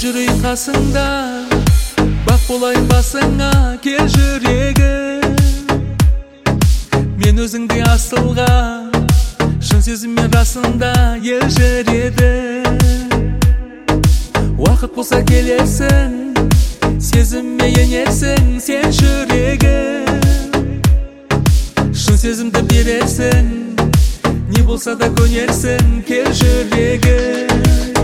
жүрейін қасыңда, бақ болайын басыңа, кел жүрегім. Мен өзіңде асылға, шын сезіммен расында ел жүреді. Уақыт болса келерсің, сезімме енерсің сен жүрегім. Шын сезімді берерсің, не болса да көнерсің, кел жүрегім.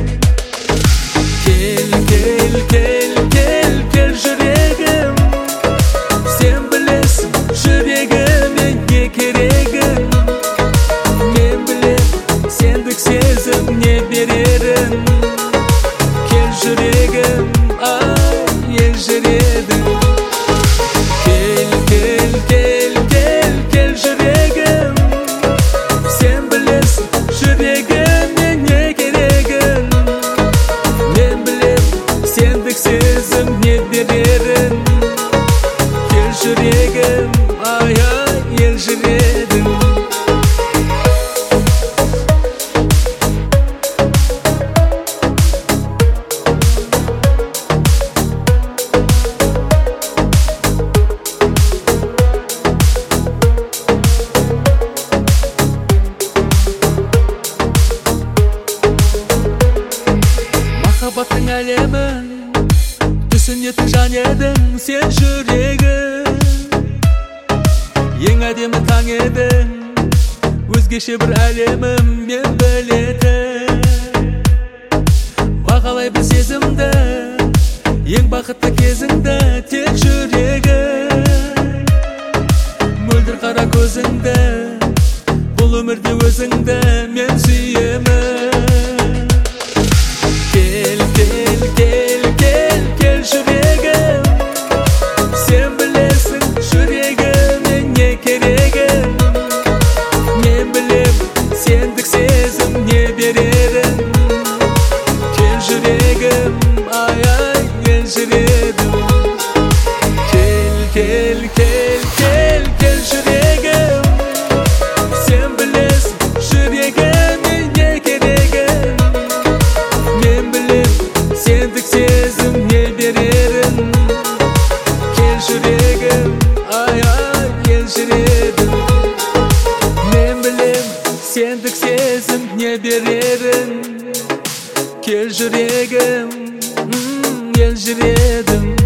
Кел, кел, кел, кел, кел жүрегім. Сен білесің жүрегіме не керегін. Мен білем сендік сезім не берерін. Кел жүрегім, ай ел жүреді. Кел, кел, кел, кел, кел жүрегім. Сен білесің жүрегіме не керегін. Мен білем сендік сезім не берерін. Кел жүрегім, ай ай ел жүреді. Махаббаттың әлемін түсінетін жан едің сен жүрегім. Ең әдемі таң едің, өзгеше бір әлемім мен білетін. Бағалай бір сезімді, ең бақытты кезіңді тек жүрегім. Мөлдір қара көзіңді, бұл өмірде өзіңді мен сүйемін. Кел, кел, кел, кел, кел жүрегім. Сен білесің жүрегіме не керегін. Мен білем сендік сезім не берерін. Кел жүрегім, ай ай ел жүреді. Кел, кел, кел, кел, кел жүрегім. Сен білесің жүрегіме не керегін. Сендік сезім не берерін. Кел жүрегім, ай ай ел жүреді. Мен білем сендік сезім не берерін. Кел жүрегім, ел жүреді.